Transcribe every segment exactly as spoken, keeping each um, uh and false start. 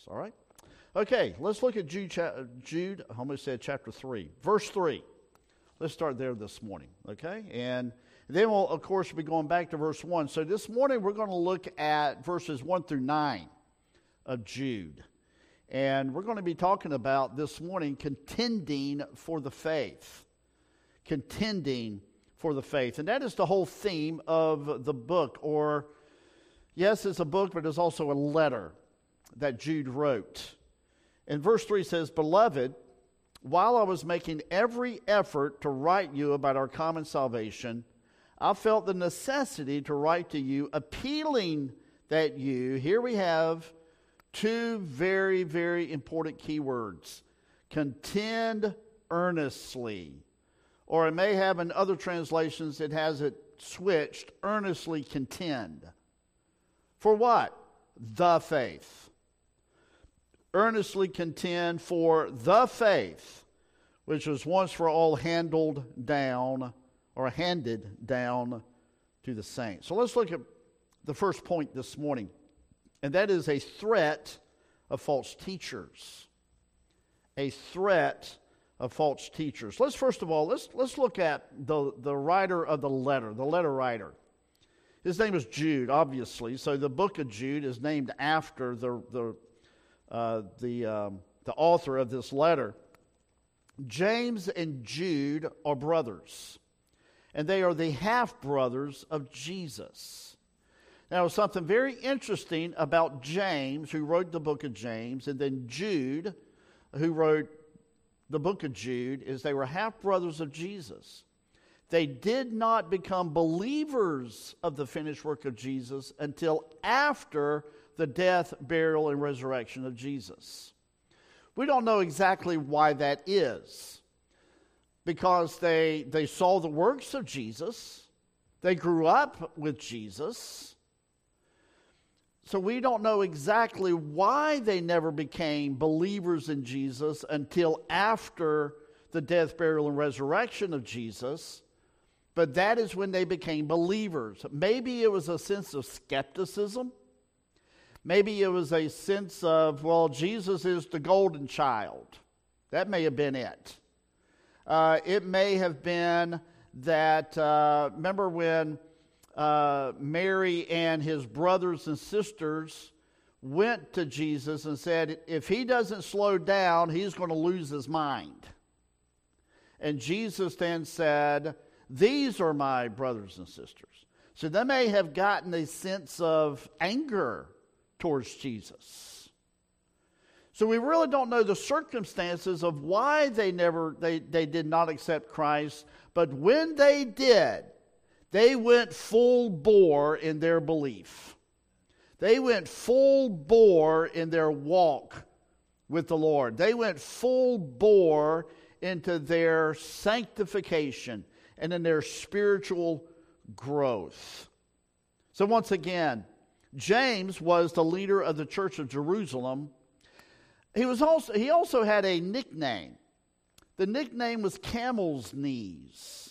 all right? Okay, let's look at Jude, Jude, I almost said chapter three, verse three. Let's start there this morning, okay? And then we'll, of course, be going back to verse one. So this morning we're going to look at verses one through nine of Jude. And we're going to be talking about this morning contending for the faith. Contending for the faith. And that is the whole theme of the book. Or, yes, it's a book, but it's also a letter that Jude wrote. And verse three says, "Beloved, while I was making every effort to write you about our common salvation, I felt the necessity to write to you, appealing that you," here we have two very, very important key words, "contend earnestly." Or it may have in other translations, it has it switched, "earnestly contend." For what? The faith. Earnestly contend for the faith, which was once for all handled down or handed down to the saints. So let's look at the first point this morning. And that is a threat of false teachers. A threat of false teachers. Let's first of all, let's let's look at the, the writer of the letter, the letter writer. His name is Jude, obviously. So the book of Jude is named after the the uh, the um, the author of this letter. James and Jude are brothers, and they are the half brothers of Jesus. Now, something very interesting about James, who wrote the book of James, and then Jude, who wrote the book of Jude, is they were half-brothers of Jesus. They did not become believers of the finished work of Jesus until after the death, burial, and resurrection of Jesus. We don't know exactly why that is, because they, they saw the works of Jesus, they grew up with Jesus. So we don't know exactly why they never became believers in Jesus until after the death, burial, and resurrection of Jesus. But that is when they became believers. Maybe it was a sense of skepticism. Maybe it was a sense of, well, Jesus is the golden child. That may have been it. Uh, it may have been that, uh, remember when Uh, Mary and his brothers and sisters went to Jesus and said, if he doesn't slow down, he's going to lose his mind. And Jesus then said, these are my brothers and sisters. So they may have gotten a sense of anger towards Jesus. So we really don't know the circumstances of why they never they, they did not accept Christ. But when they did, they went full bore in their belief. They went full bore in their walk with the Lord. They went full bore into their sanctification and in their spiritual growth. So once again, James was the leader of the church of Jerusalem. He was also he also had a nickname. The nickname was Camel's Knees.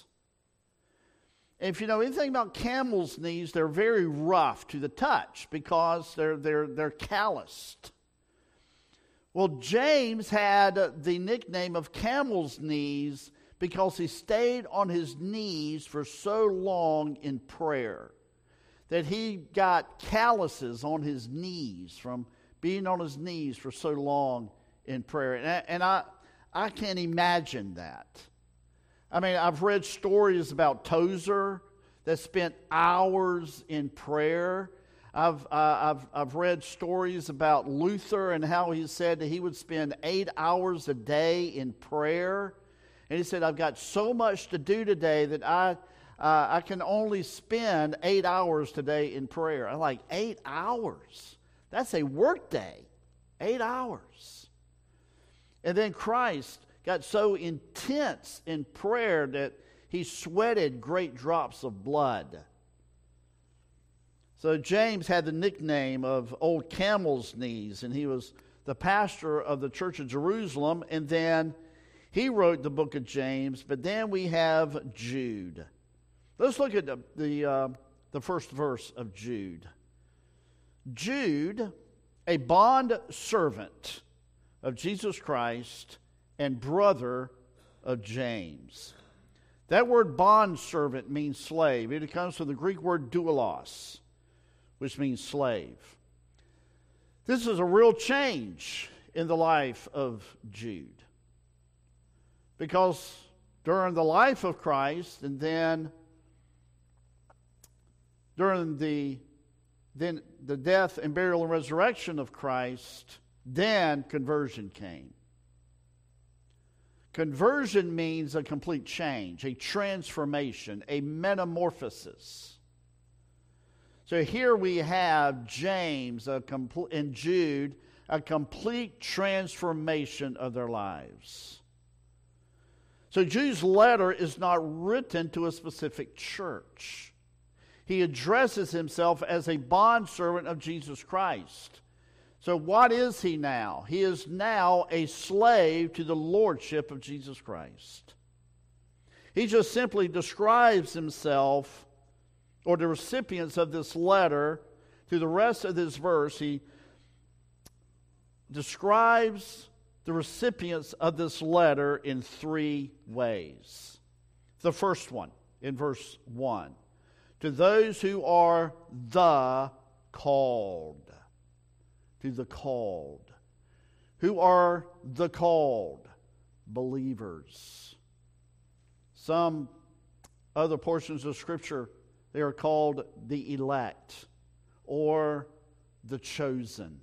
If you know anything about camel's knees, they're very rough to the touch because they're they're they're calloused. Well, James had the nickname of Camel's Knees because he stayed on his knees for so long in prayer that he got calluses on his knees from being on his knees for so long in prayer. And I, and I, I can't imagine that. I mean, I've read stories about Tozer that spent hours in prayer. I've, uh, I've, I've read stories about Luther and how he said that he would spend eight hours a day in prayer. And he said, I've got so much to do today that I, uh, I can only spend eight hours today in prayer. I'm like, eight hours? That's a work day. Eight hours. And then Christ got so intense in prayer that he sweated great drops of blood. So James had the nickname of Old Camel's Knees, and he was the pastor of the church of Jerusalem, and then he wrote the book of James, but then we have Jude. Let's look at the the, uh, the first verse of Jude. Jude, a bond servant of Jesus Christ and brother of James. That word bond servant means slave. It comes from the Greek word doulos, which means slave. This is a real change in the life of Jude. Because during the life of Christ and then during the then the death and burial and resurrection of Christ, then conversion came. Conversion means a complete change, a transformation, a metamorphosis. So here we have James a compl- and Jude, a complete transformation of their lives. So Jude's letter is not written to a specific church. He addresses himself as a bondservant of Jesus Christ. So what is he now? He is now a slave to the lordship of Jesus Christ. He just simply describes himself, or the recipients of this letter, through the rest of this verse. He describes the recipients of this letter in three ways. The first one, in verse one, to those who are the called. To the called. Who are the called? Believers. Some other portions of Scripture, they are called the elect or the chosen.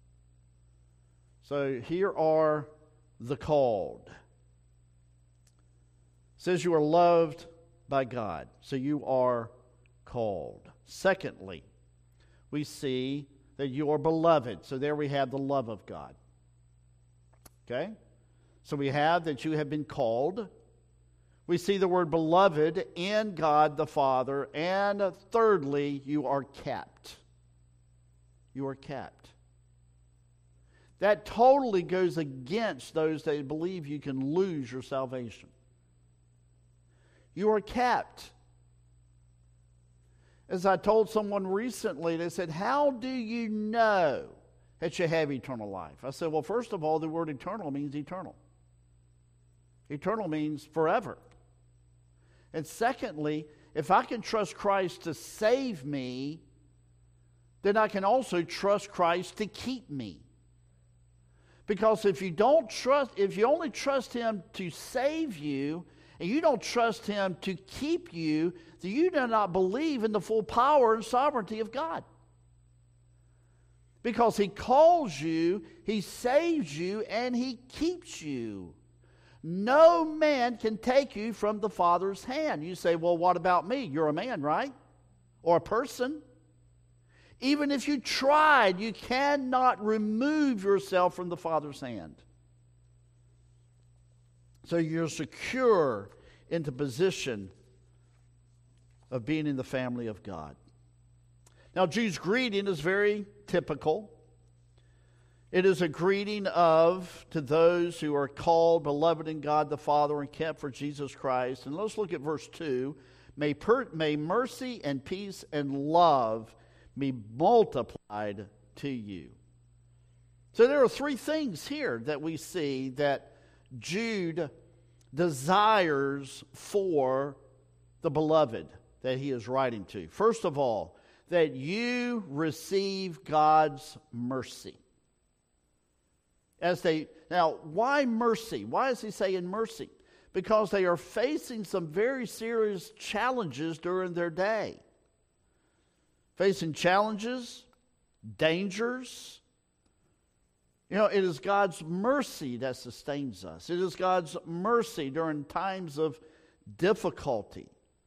So here are the called. It says you are loved by God, so you are called. Secondly, we see that you are beloved. So there we have the love of God. Okay? So we have that you have been called. We see the word beloved in God the Father. And thirdly, you are kept. You are kept. That totally goes against those that believe you can lose your salvation. You are kept. As I told someone recently, they said, how do you know that you have eternal life? I said, well, first of all, the word eternal means eternal. Eternal means forever. And secondly, if I can trust Christ to save me, then I can also trust Christ to keep me. Because if you don't trust, if you only trust Him to save you, and you don't trust Him to keep you, then you do not believe in the full power and sovereignty of God. Because He calls you, He saves you, and He keeps you. No man can take you from the Father's hand. You say, well, what about me? You're a man, right? Or a person. Even if you tried, you cannot remove yourself from the Father's hand. So you're secure into position of being in the family of God. Now, Jude's greeting is very typical. It is a greeting of, to those who are called, beloved in God the Father, and kept for Jesus Christ. And let's look at verse two. May, per, may mercy and peace and love be multiplied to you. So there are three things here that we see that Jude desires for the beloved that he is writing to. First of all, that you receive God's mercy. As they now, why mercy? Why is he saying mercy? Because they are facing some very serious challenges during their day. Facing challenges, dangers. You know, it is God's mercy that sustains us. It is God's mercy during times of difficulty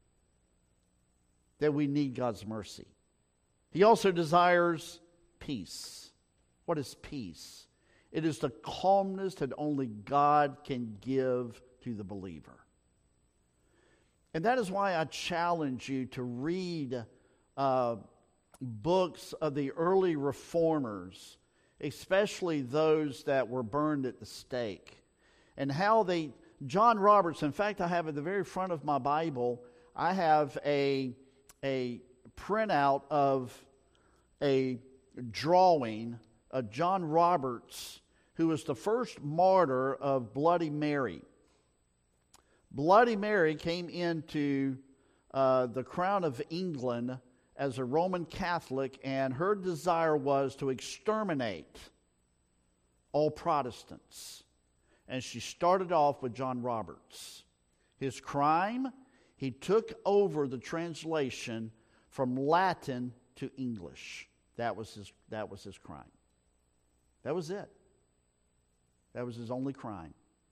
that we need God's mercy. He also desires peace. What is peace? It is the calmness that only God can give to the believer. And that is why I challenge you to read uh, books of the early reformers, especially those that were burned at the stake, and how they, John Roberts, in fact, I have at the very front of my Bible, I have a, a printout of a drawing uh, John Roberts, who was the first martyr of Bloody Mary. Bloody Mary came into uh, the crown of England as a Roman Catholic, and her desire was to exterminate all Protestants. And she started off with John Roberts. His crime, he took over the translation from Latin to English. That was his, that was his crime. That was it. That was his only crime.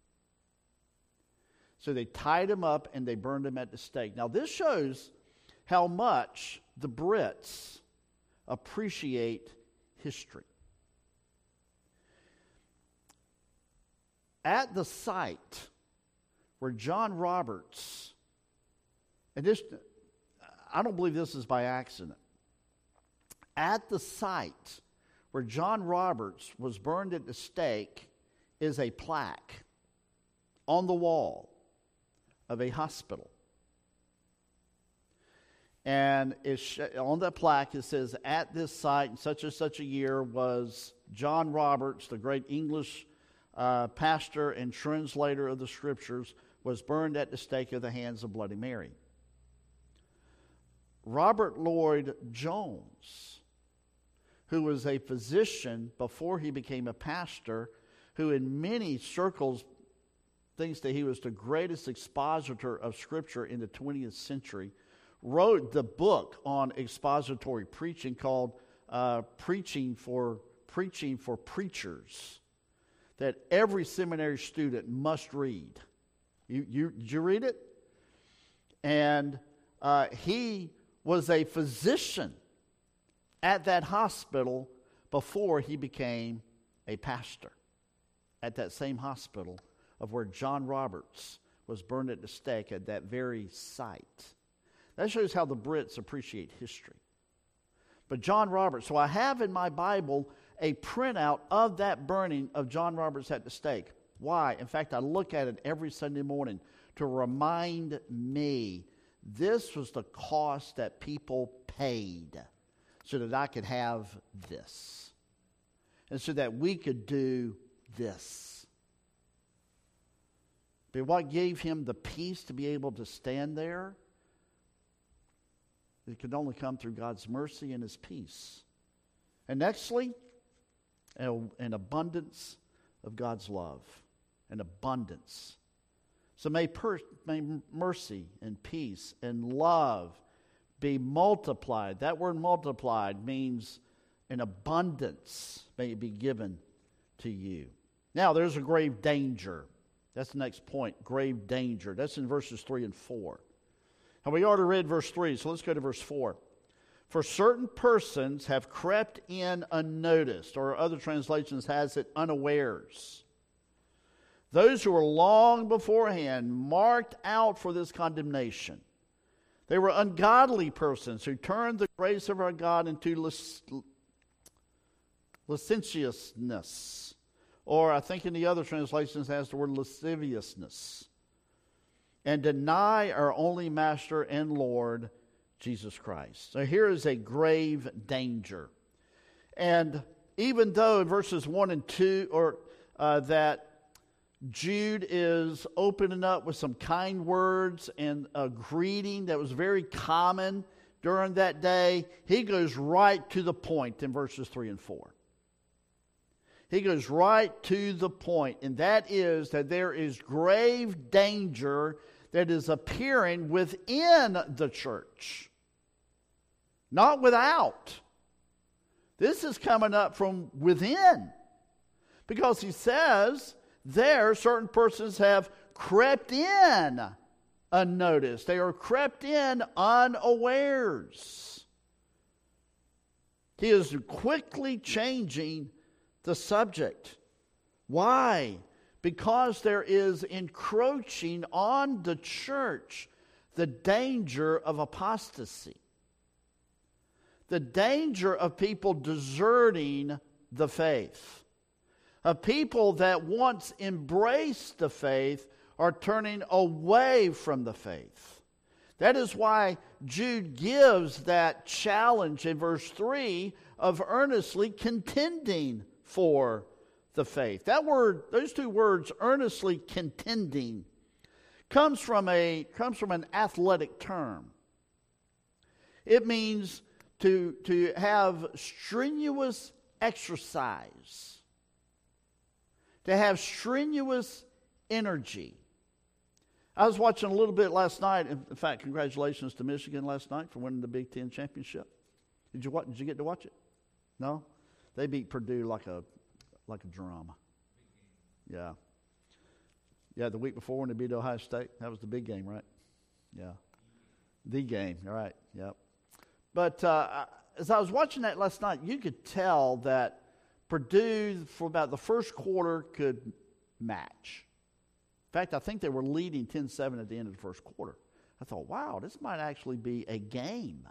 So they tied him up and they burned him at the stake. Now this shows how much the Brits appreciate history. At the site where John Roberts, and this, I don't believe this is by accident. At the site where John Roberts was burned at the stake is a plaque on the wall of a hospital. And it's, on that plaque it says, at this site in such and such a year was John Roberts, the great English uh, pastor and translator of the Scriptures, was burned at the stake of the hands of Bloody Mary. Robert Lloyd Jones, who was a physician before he became a pastor, who in many circles thinks that he was the greatest expositor of Scripture in the twentieth century, wrote the book on expository preaching called uh, Preaching for Preaching for Preachers, that every seminary student must read. You, you, did you read it? And uh, he was a physician at that hospital before he became a pastor. At that same hospital of where John Roberts was burned at the stake at that very site. That shows how the Brits appreciate history. But John Roberts, so I have in my Bible a printout of that burning of John Roberts at the stake. Why? In fact, I look at it every Sunday morning to remind me this was the cost that people paid so that I could have this. And so that we could do this. But what gave him the peace to be able to stand there? It could only come through God's mercy and His peace. And nextly, an abundance of God's love. An abundance. So may, per, may mercy and peace and love be multiplied. That word multiplied means an abundance may be given to you. Now, there's a grave danger. That's the next point, grave danger. That's in verses three and four. And we already read verse three, so let's go to verse four. For certain persons have crept in unnoticed, or other translations has it unawares. Those who were long beforehand marked out for this condemnation. They were ungodly persons who turned the grace of our God into lis- licentiousness. Or I think in the other translations it has the word lasciviousness. And deny our only Master and Lord, Jesus Christ. So here is a grave danger. And even though in verses one and two, or uh, that Jude is opening up with some kind words and a greeting that was very common during that day, he goes right to the point in verses three and four. He goes right to the point, and that is that there is grave danger that is appearing within the church, not without. This is coming up from within, because he says there certain persons have crept in unnoticed. They are crept in unawares. He is quickly changing the subject. Why? Because there is encroaching on the church the danger of apostasy. The danger of people deserting the faith. Of people that once embraced the faith are turning away from the faith. That is why Jude gives that challenge in verse three of earnestly contending for the faith. That word, those two words, earnestly contending, comes from a comes from an athletic term. It means to, to have strenuous exercise, to have strenuous energy. I was watching a little bit last night. In fact, congratulations to Michigan last night for winning the Big Ten championship. Did you watch, Did you get to watch it? No? They beat Purdue like a like a drum. Yeah. Yeah, the week before when they beat Ohio State, that was the big game, right? Yeah. The game, all right, yep. But uh, as I was watching that last night, you could tell that Purdue, for about the first quarter, could match. In fact, I think they were leading ten seven at the end of the first quarter. I thought, wow, this might actually be a game.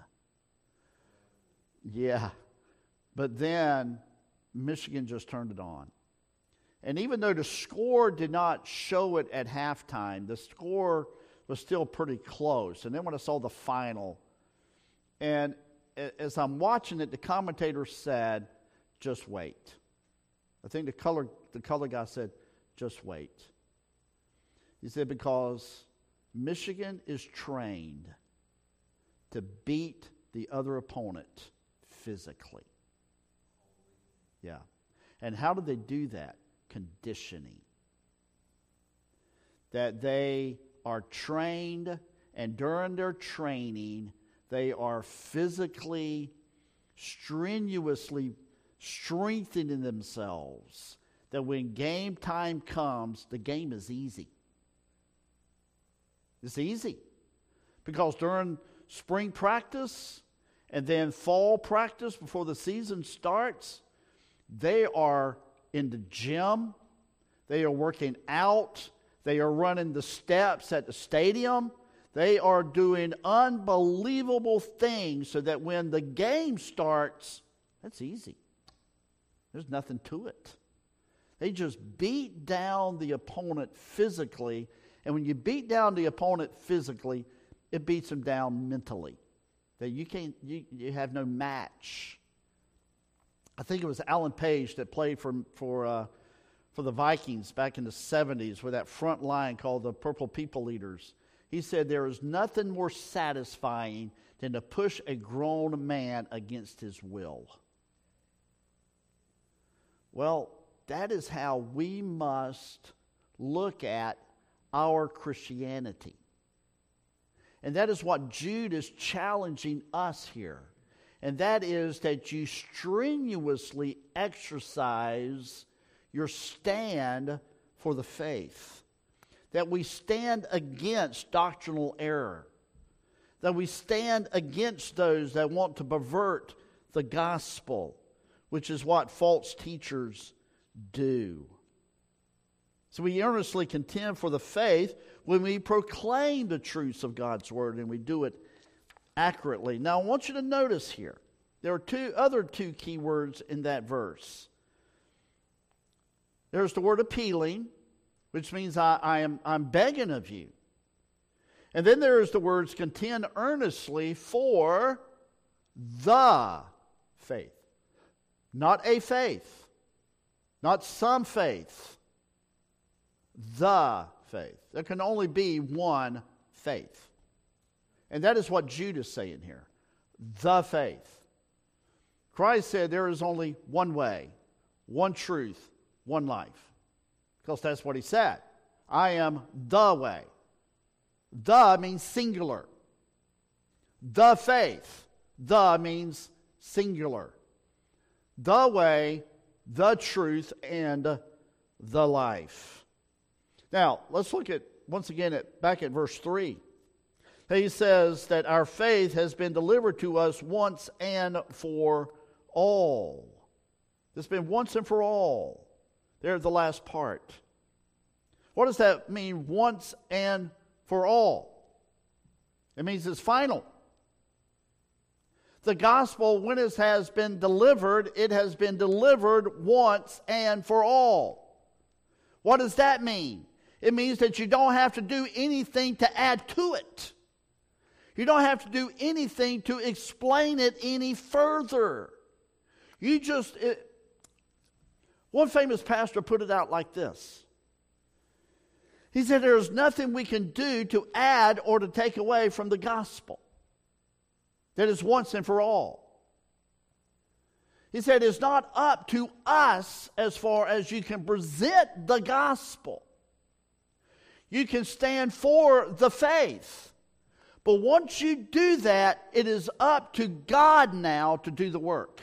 Yeah. But then Michigan just turned it on. And even though the score did not show it at halftime, the score was still pretty close. And then when I saw the final, and as I'm watching it, the commentator said, just wait. I think the color, the color guy said, just wait. He said, because Michigan is trained to beat the other opponent physically. Yeah. And how do they do that? Conditioning. That they are trained, and during their training, they are physically, strenuously strengthening themselves. That when game time comes, the game is easy. It's easy. Because during spring practice and then fall practice before the season starts, they are in the gym. They are working out. They are running the steps at the stadium. They are doing unbelievable things so that when the game starts, that's easy. There's nothing to it. They just beat down the opponent physically. And when you beat down the opponent physically, it beats them down mentally. That you can't, you, you have no match. I think it was Alan Page that played for for uh, for the Vikings back in the seventies with that front line called the Purple People Eaters. He said there is nothing more satisfying than to push a grown man against his will. Well, that is how we must look at our Christianity. And that is what Jude is challenging us here. And that is that you strenuously exercise your stand for the faith. That we stand against doctrinal error. That we stand against those that want to pervert the gospel, which is what false teachers do. So we earnestly contend for the faith when we proclaim the truths of God's word, and we do it accurately. Now, I want you to notice here, there are two other two key words in that verse. There's the word appealing, which means I, I am I'm begging of you. And then there is the words contend earnestly for the faith. Not a faith. Not some faith. The faith. There can only be one faith. And that is what Jude is saying here. The faith. Christ said there is only one way, one truth, one life. Because that's what he said. I am the way. The means singular. The faith. The means singular. The way, the truth, and the life. Now, let's look at, once again, at, back at verse three. He says that our faith has been delivered to us once and for all. It's been once and for all. There's the last part. What does that mean, once and for all? It means it's final. The gospel, when it has been delivered, it has been delivered once and for all. What does that mean? It means that you don't have to do anything to add to it. You don't have to do anything to explain it any further. You just, it, One famous pastor put it out like this. He said, there is nothing we can do to add or to take away from the gospel. That is once and for all. He said, it's not up to us as far as you can present the gospel. You can stand for the faith. But once you do that, it is up to God now to do the work.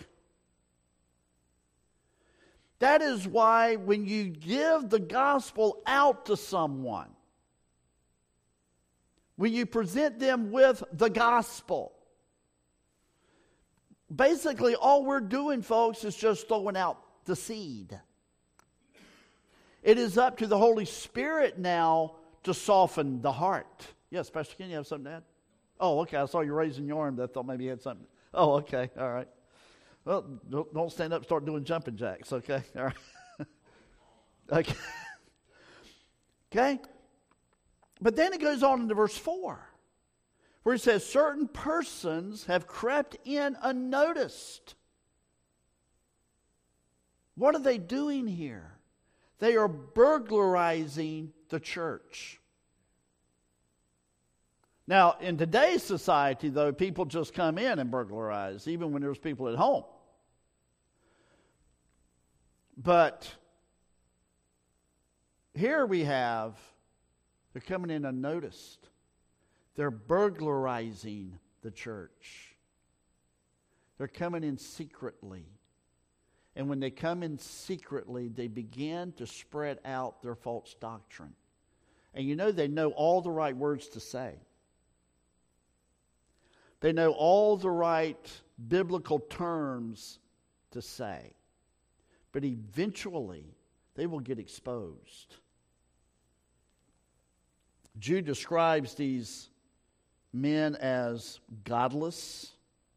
That is why when you give the gospel out to someone, when you present them with the gospel, basically all we're doing, folks, is just throwing out the seed. It is up to the Holy Spirit now to soften the heart. Yes, Pastor Ken, you have something to add? Oh, okay. I saw you raising your arm. I thought maybe you had something. Oh, okay. All right. Well, don't stand up and start doing jumping jacks, okay? All right. Okay. Okay? But then it goes on into verse four, where it says, certain persons have crept in unnoticed. What are they doing here? They are burglarizing the church. Now, in today's society, though, people just come in and burglarize, even when there's people at home. But here we have, they're coming in unnoticed. They're burglarizing the church. They're coming in secretly. And when they come in secretly, they begin to spread out their false doctrine. And you know, they know all the right words to say. They know all the right biblical terms to say. But eventually, they will get exposed. Jude describes these men as godless.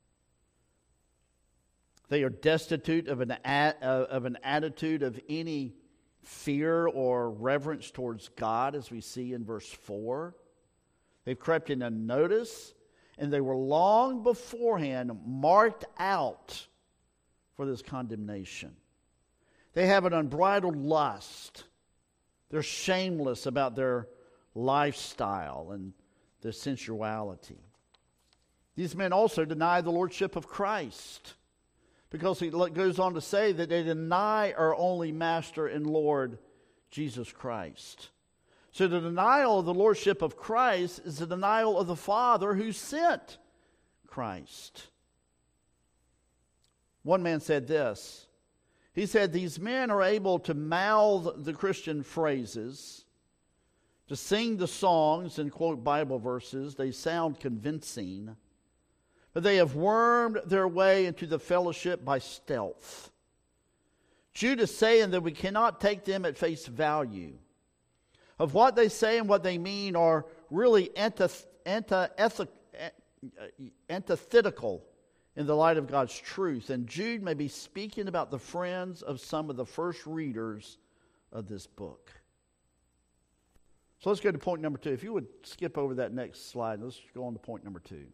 They are destitute of an, of an attitude of any fear or reverence towards God, as we see in verse four. They've crept in unnoticed, and they were long beforehand marked out for this condemnation. They have an unbridled lust. They're shameless about their lifestyle and their sensuality. These men also deny the lordship of Christ, because he goes on to say that they deny our only Master and Lord, Jesus Christ. So the denial of the lordship of Christ is the denial of the Father who sent Christ. One man said this. He said, these men are able to mouth the Christian phrases, to sing the songs and quote Bible verses. They sound convincing, but they have wormed their way into the fellowship by stealth. Jude is saying that we cannot take them at face value. Of what they say and what they mean are really antith- antith- antithetical in the light of God's truth. And Jude may be speaking about the friends of some of the first readers of this book. So let's go to point number two. If you would skip over that next slide, let's go on to point number two.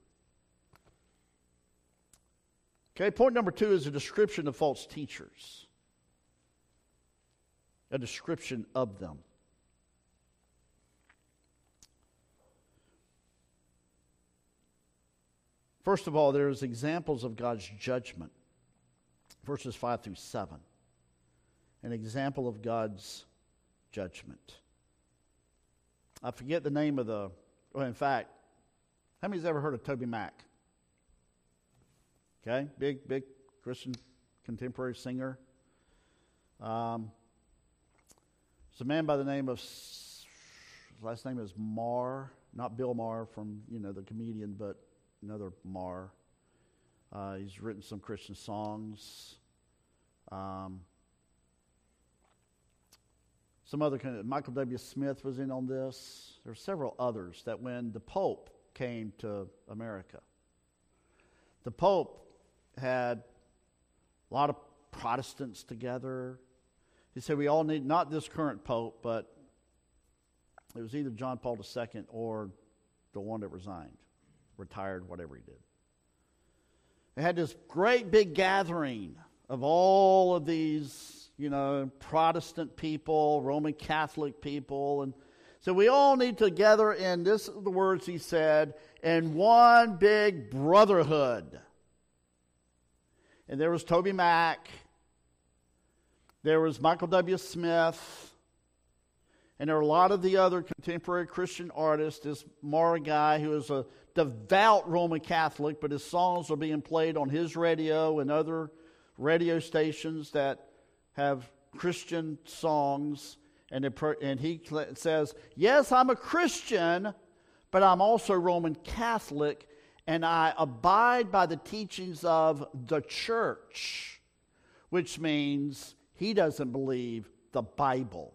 Okay, point number two is a description of false teachers. A description of them. First of all, there's examples of God's judgment. Verses five through seven. An example of God's judgment. I forget the name of the... Well, in fact, how many's ever heard of Toby Mac? Okay, big, big Christian contemporary singer. Um, it's a man by the name of... His last name is Maher. Not Bill Maher from, you know, the comedian, but... another Maher. Uh, he's written some Christian songs. Um, some other kind of, Michael W. Smith was in on this. There were several others that when the Pope came to America, the Pope had a lot of Protestants together. He said we all need, not this current Pope, but it was either John Paul the Second or the one that resigned. Retired, whatever he did. They had this great big gathering of all of these, you know, Protestant people, Roman Catholic people. And so we all need to gather in, this are the words he said, in one big brotherhood. And there was Toby Mac. There was Michael W. Smith. And there are a lot of the other contemporary Christian artists. This Mara guy who is a devout Roman Catholic, but his songs are being played on his radio and other radio stations that have Christian songs. And, it, and he says, yes, I'm a Christian, but I'm also Roman Catholic, and I abide by the teachings of the church, which means he doesn't believe the Bible.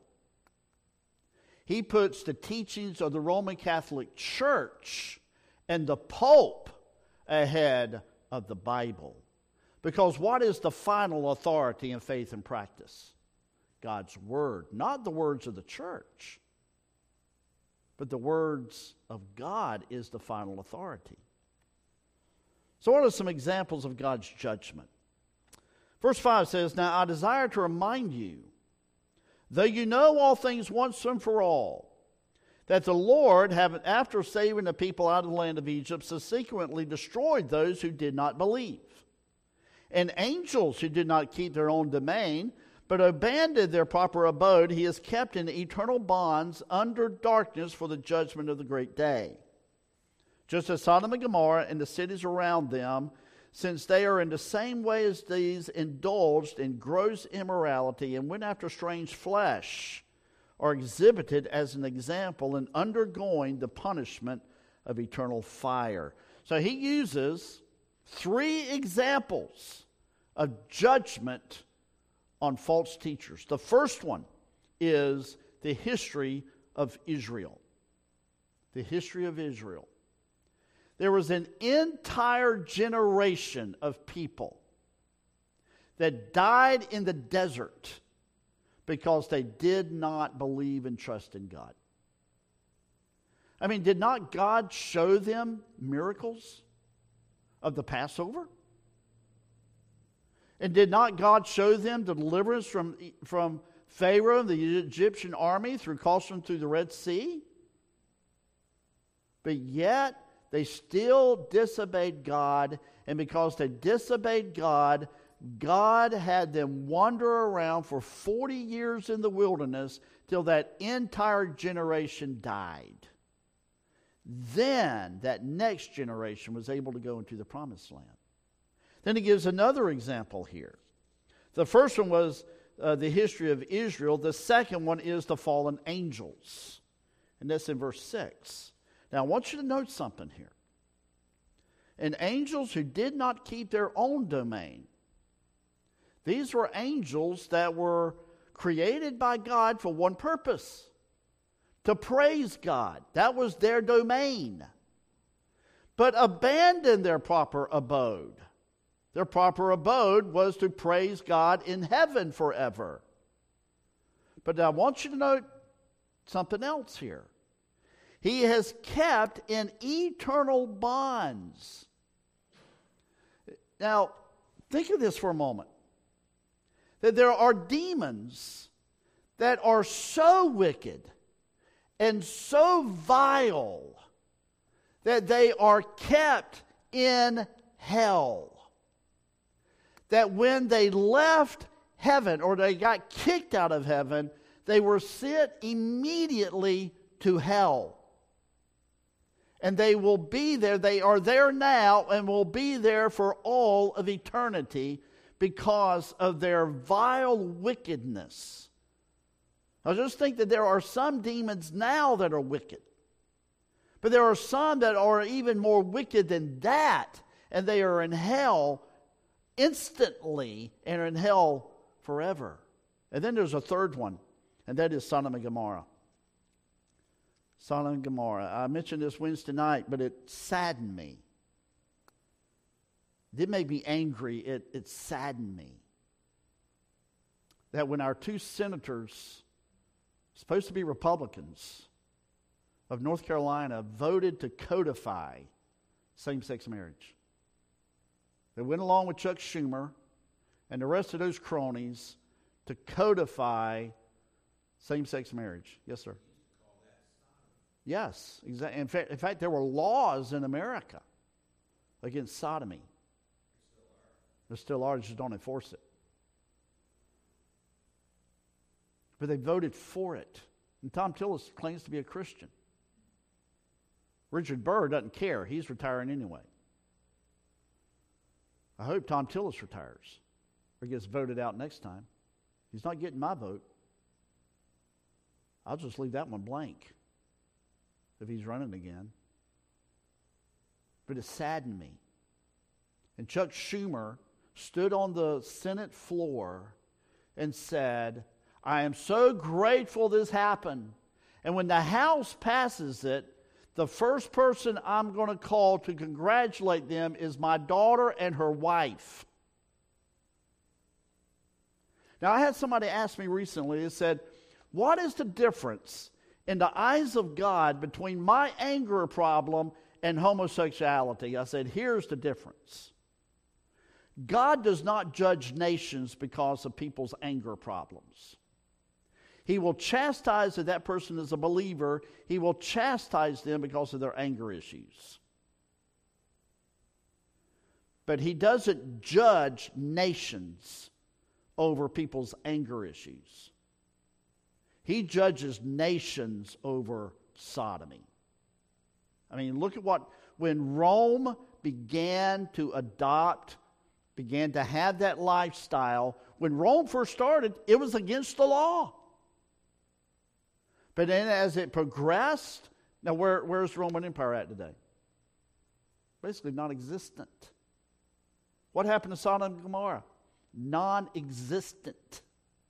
He puts the teachings of the Roman Catholic Church and the Pope ahead of the Bible. Because what is the final authority in faith and practice? God's Word. Not the words of the church, but the words of God is the final authority. So what are some examples of God's judgment? Verse five says, now I desire to remind you, though you know all things once and for all, that the Lord, having, after saving the people out of the land of Egypt, subsequently destroyed those who did not believe. And angels who did not keep their own domain, but abandoned their proper abode, he has kept in eternal bonds under darkness for the judgment of the great day. Just as Sodom and Gomorrah and the cities around them, since they are in the same way as these, indulged in gross immorality and went after strange flesh, are exhibited as an example in undergoing the punishment of eternal fire. So he uses three examples of judgment on false teachers. The first one is the history of Israel. The history of Israel. There was an entire generation of people that died in the desert because they did not believe and trust in God. I mean, did not God show them miracles of the Passover? And did not God show them the deliverance from, from Pharaoh and the Egyptian army through crossing through the Red Sea? But yet, they still disobeyed God, and because they disobeyed God, God had them wander around for forty years in the wilderness till that entire generation died. Then that next generation was able to go into the promised land. Then he gives another example here. The first one was uh, the history of Israel. The second one is the fallen angels. And that's in verse six. Now, I want you to note something here. And angels who did not keep their own domain. These were angels that were created by God for one purpose: to praise God. That was their domain. But abandoned their proper abode. Their proper abode was to praise God in heaven forever. But I want you to note something else here. He has kept in eternal bonds. Now, think of this for a moment. That there are demons that are so wicked and so vile that they are kept in hell. That when they left heaven, or they got kicked out of heaven, they were sent immediately to hell. And they will be there, they are there now, and will be there for all of eternity because of their vile wickedness. I just think that there are some demons now that are wicked. But there are some that are even more wicked than that, and they are in hell instantly and are in hell forever. And then there's a third one, and that is Sodom and Gomorrah. Sodom and Gomorrah. I mentioned this Wednesday night, but it saddened me. It didn't make me angry. It, it saddened me that when our two senators, supposed to be Republicans, of North Carolina, voted to codify same-sex marriage, they went along with Chuck Schumer and the rest of those cronies to codify same-sex marriage. Yes, sir. Yes, exactly. In fact, in fact, there were laws in America against sodomy. There still are, just don't enforce it. But they voted for it. And Tom Tillis claims to be a Christian. Richard Burr doesn't care. He's retiring anyway. I hope Tom Tillis retires or gets voted out next time. He's not getting my vote. I'll just leave that one blank if he's running again. But it saddened me. And Chuck Schumer stood on the Senate floor and said, I am so grateful this happened. And when the House passes it, the first person I'm going to call to congratulate them is my daughter and her wife. Now, I had somebody ask me recently, they said, what is the difference in the eyes of God between my anger problem and homosexuality? I said, here's the difference. God does not judge nations because of people's anger problems. He will chastise if that person is a believer. He will chastise them because of their anger issues. But he doesn't judge nations over people's anger issues. He judges nations over sodomy. I mean, look at what, when Rome began to adopt, began to have that lifestyle, when Rome first started, it was against the law. But then as it progressed, now where, where's the Roman Empire at today? Basically non-existent. What happened to Sodom and Gomorrah? Non-existent.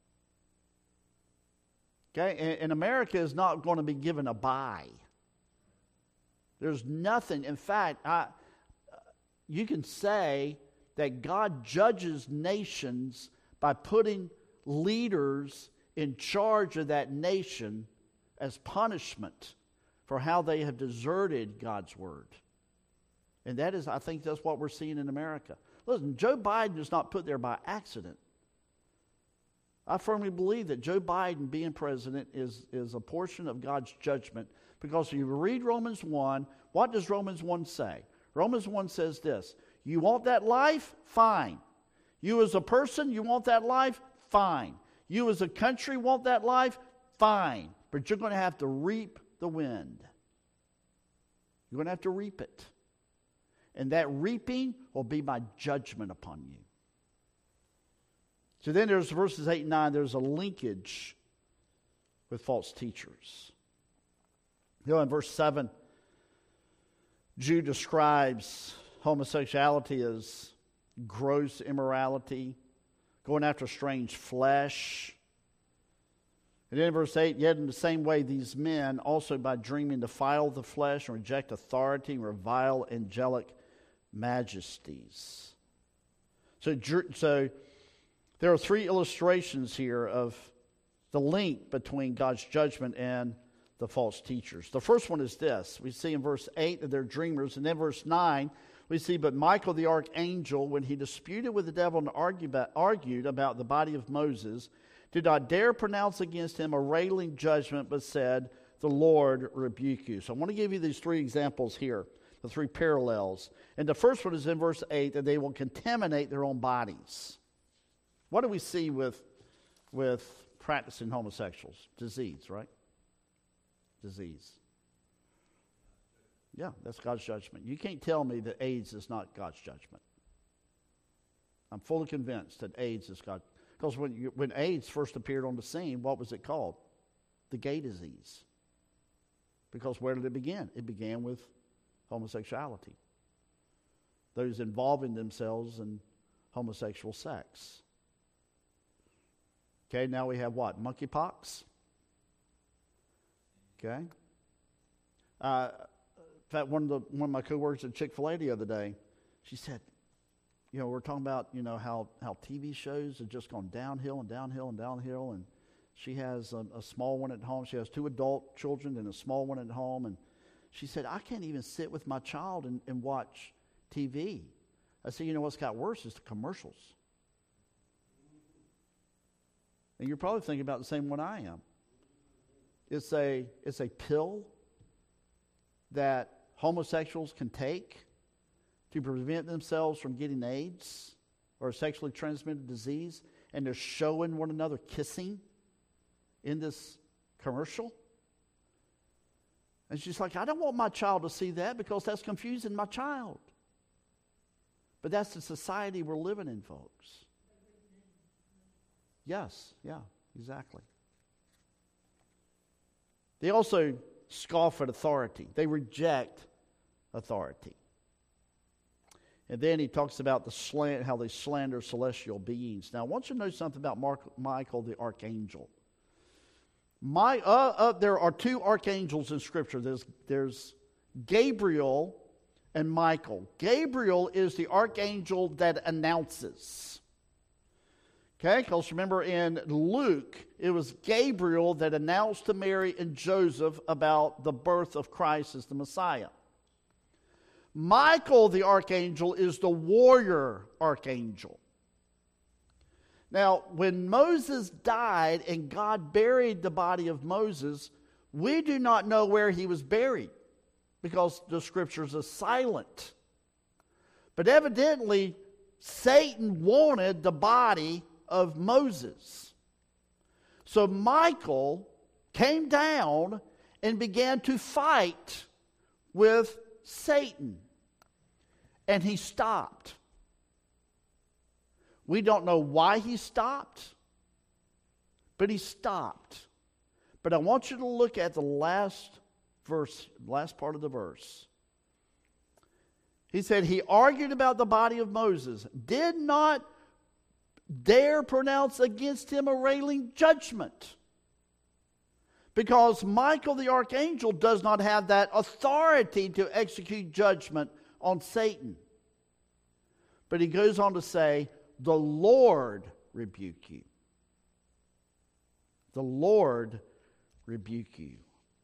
Okay, and, and America is not going to be given a bye. There's nothing. In fact, I, you can say that God judges nations by putting leaders in charge of that nation as punishment for how they have deserted God's word. And that is, I think that's what we're seeing in America. Listen, Joe Biden is not put there by accident. I firmly believe that Joe Biden being president is, is a portion of God's judgment, because if you read Romans one, what does Romans one say? Romans one says this: you want that life? Fine. You as a person, you want that life? Fine. You as a country want that life? Fine. But you're going to have to reap the wind. You're going to have to reap it. And that reaping will be my judgment upon you. So then there's verses eight and nine. There's a linkage with false teachers. You know, in verse seven, Jude describes homosexuality as gross immorality, going after strange flesh. And then in verse eight, yet in the same way these men also by dreaming defile the flesh and reject authority and revile angelic majesties. So, so there are three illustrations here of the link between God's judgment and the false teachers. The first one is this. We see in verse eight that they're dreamers. And then verse nine, we see, but Michael the archangel, when he disputed with the devil and argued about, argued about the body of Moses, did not dare pronounce against him a railing judgment, but said, the Lord rebuke you. So I want to give you these three examples here, the three parallels. And the first one is in verse eight, that they will contaminate their own bodies. What do we see with, with practicing homosexuals? Disease, right? Disease. Yeah, that's God's judgment. You can't tell me that AIDS is not God's judgment. I'm fully convinced that AIDS is God. Because when, you, when AIDS first appeared on the scene, what was it called? The gay disease. Because where did it begin? It began with homosexuality. Those involving themselves in homosexual sex. Okay, now we have what? Monkeypox? Okay. Uh, in fact, one of, the, one of my coworkers at Chick-fil-A the other day, she said, you know, we're talking about, you know, how, how T V shows have just gone downhill and downhill and downhill. And she has a, a small one at home. She has two adult children and a small one at home. And she said, I can't even sit with my child and, and watch T V. I said, you know what's got worse is the commercials. And you're probably thinking about the same one I am. It's a, it's a pill that homosexuals can take to prevent themselves from getting AIDS or a sexually transmitted disease, and they're showing one another kissing in this commercial. And she's like, I don't want my child to see that because that's confusing my child. But that's the society we're living in, folks. Yes, yeah, exactly. They also scoff at authority. They reject authority. And then he talks about the slant, how they slander celestial beings. Now, I want you to know something about Mark, Michael the archangel. My, uh, uh, there are two archangels in Scripture. There's, there's Gabriel and Michael. Gabriel is the archangel that announces. Okay, because remember in Luke, it was Gabriel that announced to Mary and Joseph about the birth of Christ as the Messiah. Michael the archangel is the warrior archangel. Now, when Moses died and God buried the body of Moses, we do not know where he was buried because the Scriptures are silent. But evidently, Satan wanted the body of Moses. So Michael came down and began to fight with Satan. And he stopped. We don't know why he stopped, but he stopped. But I want you to look at the last verse, last part of the verse. He said, he argued about the body of Moses, did not dare pronounce against him a railing judgment. Because Michael the archangel does not have that authority to execute judgment on Satan. But he goes on to say, the Lord rebuke you. The Lord rebuke you.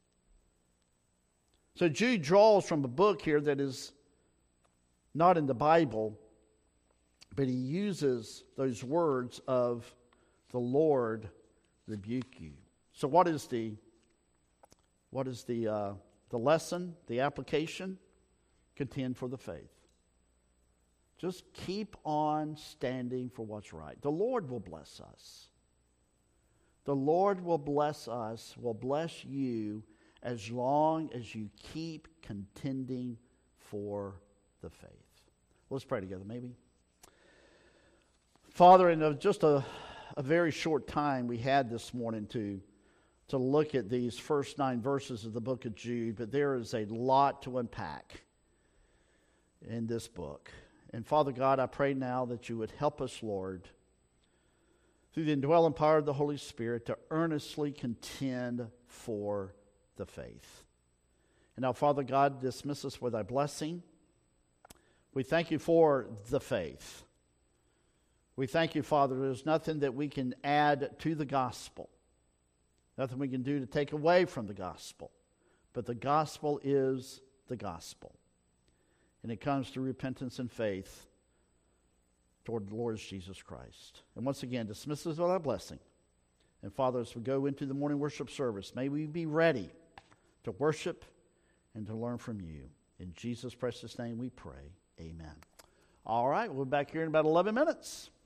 So Jude draws from a book here that is not in the Bible, but he uses those words of the Lord rebuke you. So what is the what is the uh, the lesson, the application? Contend for the faith. Just keep on standing for what's right. The Lord will bless us. The Lord will bless us, will bless you as long as you keep contending for the faith. Let's pray together, maybe. Father, in just a, a very short time we had this morning to, to look at these first nine verses of the book of Jude, but there is a lot to unpack in this book. And Father God, I pray now that you would help us, Lord, through the indwelling power of the Holy Spirit, to earnestly contend for the faith. And now, Father God, dismiss us with thy blessing. We thank you for the faith. We thank you, Father, there's nothing that we can add to the gospel. Nothing we can do to take away from the gospel. But the gospel is the gospel. And it comes through repentance and faith toward the Lord Jesus Christ. And once again, dismiss us with our blessing. And Father, as we go into the morning worship service, may we be ready to worship and to learn from you. In Jesus' precious name we pray. Amen. All right, we'll be back here in about eleven minutes.